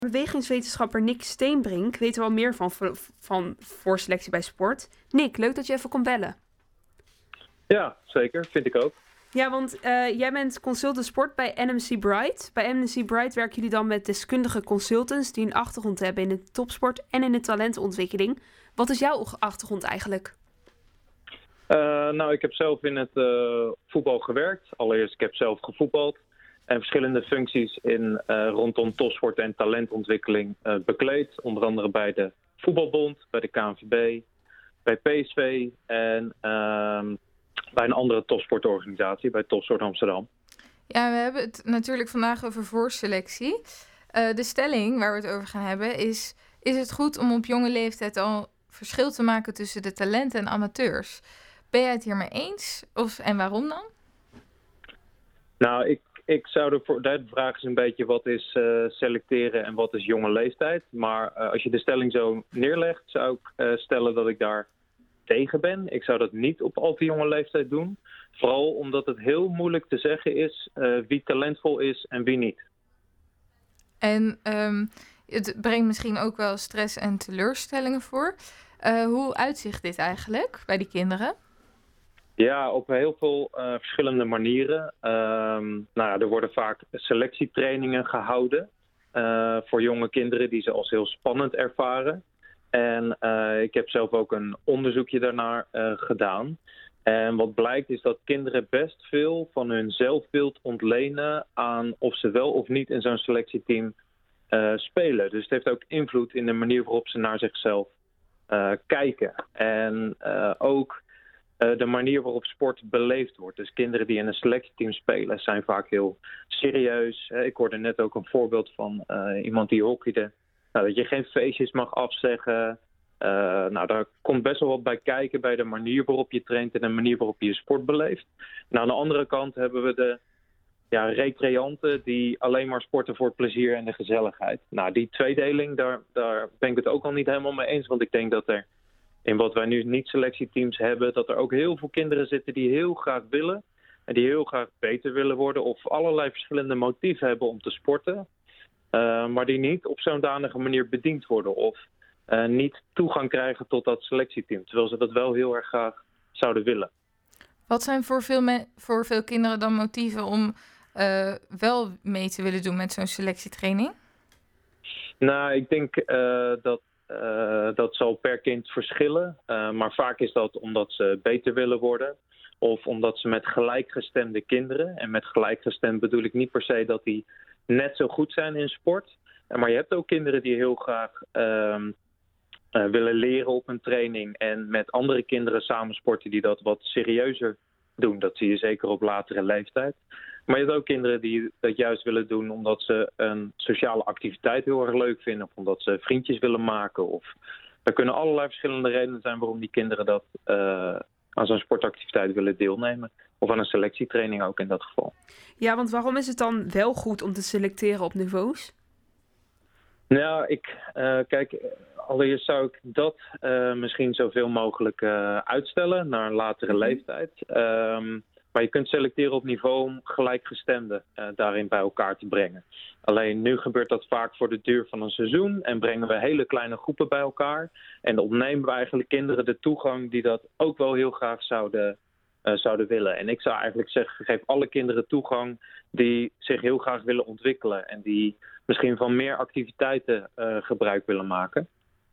Bewegingswetenschapper Nick Steenbrink weet er wel meer van voorselectie bij sport. Nick, leuk dat je even kon bellen. Ja, zeker. Vind ik ook. Ja, want jij bent consultant sport bij NMC Bright. Bij NMC Bright werken jullie dan met deskundige consultants die een achtergrond hebben in de topsport en in de talentontwikkeling. Wat is jouw achtergrond eigenlijk? Ik heb zelf in het voetbal gewerkt. Allereerst, ik heb zelf gevoetbald. En verschillende functies rondom topsport en talentontwikkeling bekleed. Onder andere bij de Voetbalbond, bij de KNVB, bij PSV en bij een andere topsportorganisatie, bij Topsport Amsterdam. Ja, we hebben het natuurlijk vandaag over voorselectie. De stelling waar we het over gaan hebben is het goed om op jonge leeftijd al verschil te maken tussen de talenten en amateurs? Ben jij het hiermee eens? En waarom dan? Nou, ik zou de vraag is een beetje wat is selecteren en wat is jonge leeftijd. Maar als je de stelling zo neerlegt, zou ik stellen dat ik daar tegen ben. Ik zou dat niet op al te jonge leeftijd doen. Vooral omdat het heel moeilijk te zeggen is wie talentvol is en wie niet. En het brengt misschien ook wel stress en teleurstellingen voor. Hoe uitzicht dit eigenlijk bij die kinderen? Ja, op heel veel verschillende manieren. Er worden vaak selectietrainingen gehouden voor jonge kinderen die ze als heel spannend ervaren. En ik heb zelf ook een onderzoekje daarnaar gedaan. En wat blijkt is dat kinderen best veel van hun zelfbeeld ontlenen aan of ze wel of niet in zo'n selectieteam spelen. Dus het heeft ook invloed in de manier waarop ze naar zichzelf kijken. En ook de manier waarop sport beleefd wordt. Dus kinderen die in een selectieteam spelen zijn vaak heel serieus. Ik hoorde net ook een voorbeeld van iemand die hockeyde. Dat je geen feestjes mag afzeggen. Daar komt best wel wat bij kijken bij de manier waarop je traint en de manier waarop je je sport beleeft. En aan de andere kant hebben we de recreanten die alleen maar sporten voor het plezier en de gezelligheid. Nou, die tweedeling, daar ben ik het ook al niet helemaal mee eens. Want ik denk dat er in wat wij nu niet selectieteams hebben, dat er ook heel veel kinderen zitten die heel graag willen. En die heel graag beter willen worden of allerlei verschillende motieven hebben om te sporten. Maar die niet op zo'n danige manier bediend worden of niet toegang krijgen tot dat selectieteam. Terwijl ze dat wel heel erg graag zouden willen. Wat zijn voor veel kinderen dan motieven om wel mee te willen doen met zo'n selectietraining? Nou, ik denk dat zal per kind verschillen. Maar vaak is dat omdat ze beter willen worden. Of omdat ze met gelijkgestemde kinderen. En met gelijkgestemd bedoel ik niet per se dat die net zo goed zijn in sport. Maar je hebt ook kinderen die heel graag willen leren op een training. En met andere kinderen samen sporten die dat wat serieuzer doen. Dat zie je zeker op latere leeftijd. Maar je hebt ook kinderen die dat juist willen doen omdat ze een sociale activiteit heel erg leuk vinden. Of omdat ze vriendjes willen maken. Of er kunnen allerlei verschillende redenen zijn waarom die kinderen dat aan zo'n sportactiviteit willen deelnemen. Of aan een selectietraining ook in dat geval. Ja, want waarom is het dan wel goed om te selecteren op niveaus? Nou, allereerst zou ik dat misschien zoveel mogelijk uitstellen naar een latere leeftijd. Maar je kunt selecteren op niveau om gelijkgestemden daarin bij elkaar te brengen. Alleen nu gebeurt dat vaak voor de duur van een seizoen en brengen we hele kleine groepen bij elkaar. En dan ontnemen we eigenlijk kinderen de toegang die dat ook wel heel graag zouden willen. En ik zou eigenlijk zeggen, geef alle kinderen toegang die zich heel graag willen ontwikkelen. En die misschien van meer activiteiten gebruik willen maken.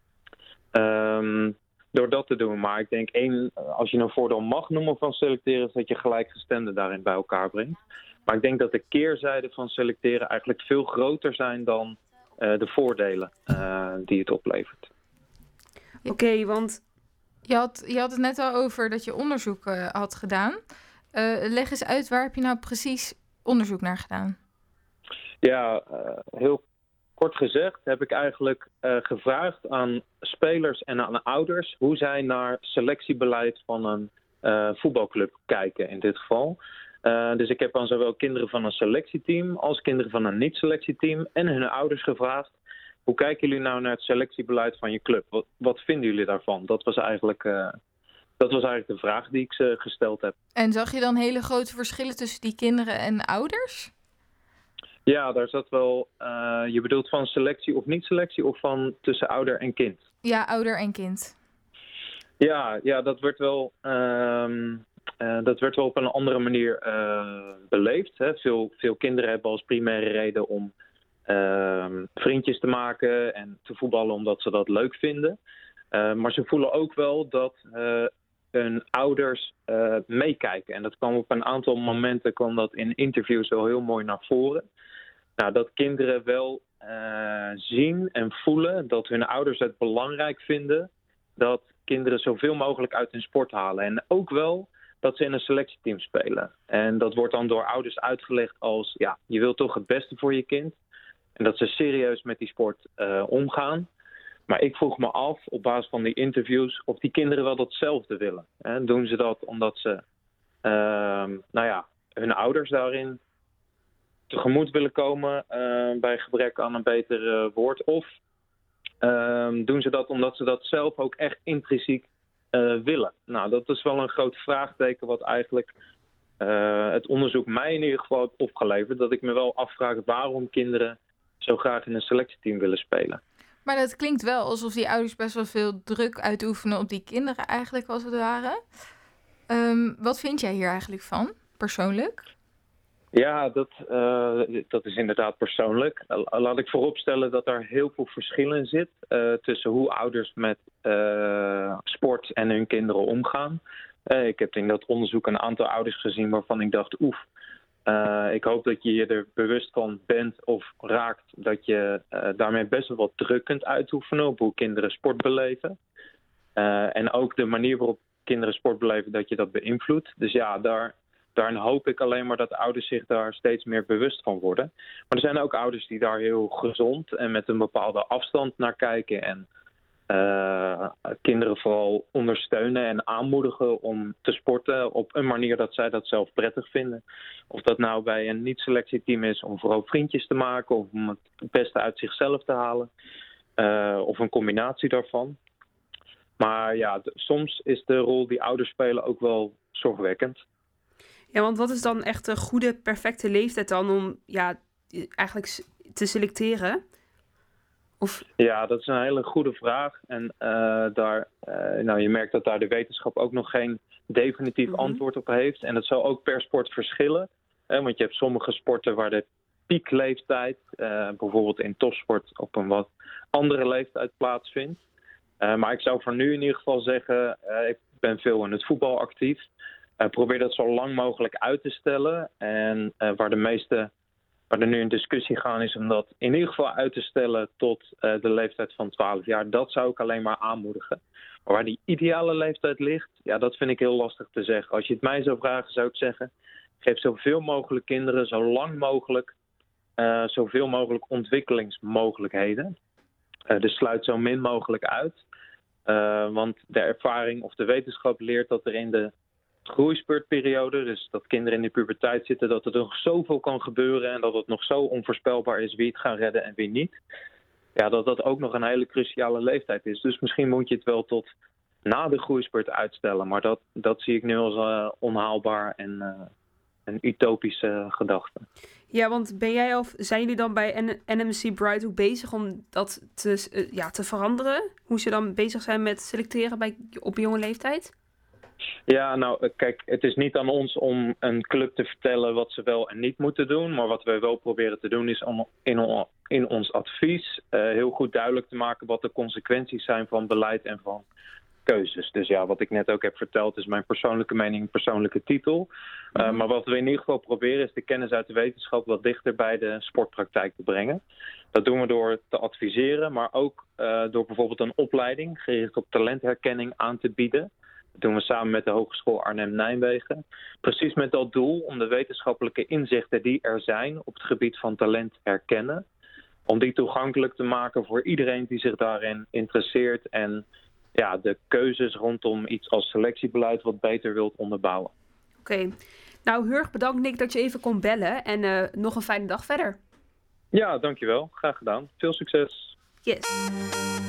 Door dat te doen. Maar ik denk als je een voordeel mag noemen van selecteren, is dat je gelijkgestemden daarin bij elkaar brengt. Maar ik denk dat de keerzijden van selecteren eigenlijk veel groter zijn dan de voordelen die het oplevert. Oké, want Je had het net al over dat je onderzoek had gedaan. Leg eens uit, waar heb je nou precies onderzoek naar gedaan? Ja, heel kort gezegd heb ik eigenlijk gevraagd aan spelers en aan ouders hoe zij naar selectiebeleid van een voetbalclub kijken in dit geval. Dus ik heb aan zowel kinderen van een selectieteam als kinderen van een niet-selectieteam en hun ouders gevraagd: hoe kijken jullie nou naar het selectiebeleid van je club? Wat vinden jullie daarvan? Dat was eigenlijk de vraag die ik ze gesteld heb. En zag je dan hele grote verschillen tussen die kinderen en ouders? Ja, daar zat wel... je bedoelt van selectie of niet selectie of van tussen ouder en kind? Ja, ouder en kind. Ja, dat werd wel... dat werd wel op een andere manier beleefd. Hè. Veel kinderen hebben als primaire reden om vriendjes te maken en te voetballen omdat ze dat leuk vinden. Maar ze voelen ook wel dat hun ouders meekijken. En dat kwam op een aantal momenten in interviews wel heel mooi naar voren. Nou, dat kinderen wel zien en voelen dat hun ouders het belangrijk vinden dat kinderen zoveel mogelijk uit hun sport halen. En ook wel dat ze in een selectieteam spelen. En dat wordt dan door ouders uitgelegd als, ja, je wilt toch het beste voor je kind. En dat ze serieus met die sport omgaan. Maar ik vroeg me af, op basis van die interviews, of die kinderen wel datzelfde willen. Doen ze dat omdat ze hun ouders daarin tegemoet willen komen bij gebrek aan een beter woord? Of doen ze dat omdat ze dat zelf ook echt intrinsiek willen? Nou, dat is wel een groot vraagteken wat eigenlijk het onderzoek mij in ieder geval heeft opgeleverd. Dat ik me wel afvraag waarom kinderen zo graag in een selectieteam willen spelen. Maar dat klinkt wel alsof die ouders best wel veel druk uitoefenen op die kinderen eigenlijk, als het ware. Wat vind jij hier eigenlijk van, persoonlijk? Ja, dat is inderdaad persoonlijk. Laat ik vooropstellen dat er heel veel verschil in zit tussen hoe ouders met sport en hun kinderen omgaan. Ik heb in dat onderzoek een aantal ouders gezien waarvan ik dacht, ik hoop dat je je er bewust van bent of raakt dat je daarmee best wel wat druk kunt uitoefenen op hoe kinderen sport beleven. En ook de manier waarop kinderen sport beleven, dat je dat beïnvloedt. Dus ja, daarin hoop ik alleen maar dat ouders zich daar steeds meer bewust van worden. Maar er zijn ook ouders die daar heel gezond en met een bepaalde afstand naar kijken en kinderen vooral ondersteunen en aanmoedigen om te sporten op een manier dat zij dat zelf prettig vinden. Of dat nou bij een niet-selectieteam is om vooral vriendjes te maken of om het beste uit zichzelf te halen. Of een combinatie daarvan. Maar ja, soms is de rol die ouders spelen ook wel zorgwekkend. Ja, want wat is dan echt een goede, perfecte leeftijd dan om eigenlijk te selecteren? Of... Ja, dat is een hele goede vraag. En je merkt dat daar de wetenschap ook nog geen definitief antwoord op heeft. En dat zal ook per sport verschillen. Want je hebt sommige sporten waar de piekleeftijd, bijvoorbeeld in topsport, op een wat andere leeftijd plaatsvindt. Maar ik zou voor nu in ieder geval zeggen, ik ben veel in het voetbal actief. Probeer dat zo lang mogelijk uit te stellen. En waar er nu een discussie gaan is om dat in ieder geval uit te stellen tot de leeftijd van 12 jaar. Dat zou ik alleen maar aanmoedigen. Maar waar die ideale leeftijd ligt, ja, dat vind ik heel lastig te zeggen. Als je het mij zou vragen, zou ik zeggen, geef zoveel mogelijk kinderen, zo lang mogelijk, zoveel mogelijk ontwikkelingsmogelijkheden. Dus sluit zo min mogelijk uit. Want de ervaring of de wetenschap leert dat er in de groeispurtperiode, dus dat kinderen in de puberteit zitten, dat er nog zoveel kan gebeuren en dat het nog zo onvoorspelbaar is wie het gaan redden en wie niet. Ja, dat ook nog een hele cruciale leeftijd is. Dus misschien moet je het wel tot na de groeispurt uitstellen. Maar dat zie ik nu als onhaalbaar en een utopische gedachte. Ja, want zijn jullie dan bij NMC Bright ook bezig om dat te veranderen? Hoe ze dan bezig zijn met selecteren op jonge leeftijd? Ja, nou kijk, het is niet aan ons om een club te vertellen wat ze wel en niet moeten doen. Maar wat wij wel proberen te doen is om in ons advies heel goed duidelijk te maken wat de consequenties zijn van beleid en van keuzes. Dus ja, wat ik net ook heb verteld is mijn persoonlijke mening, persoonlijke titel. Maar wat we in ieder geval proberen is de kennis uit de wetenschap wat dichter bij de sportpraktijk te brengen. Dat doen we door te adviseren, maar ook door bijvoorbeeld een opleiding gericht op talentherkenning aan te bieden. Dat doen we samen met de Hogeschool Arnhem-Nijmegen. Precies met dat doel om de wetenschappelijke inzichten die er zijn op het gebied van talent herkennen, om die toegankelijk te maken voor iedereen die zich daarin interesseert en ja, de keuzes rondom iets als selectiebeleid wat beter wilt onderbouwen. Oké. Nou, heel erg bedankt Nick dat je even kon bellen en nog een fijne dag verder. Ja, dankjewel. Graag gedaan. Veel succes. Yes.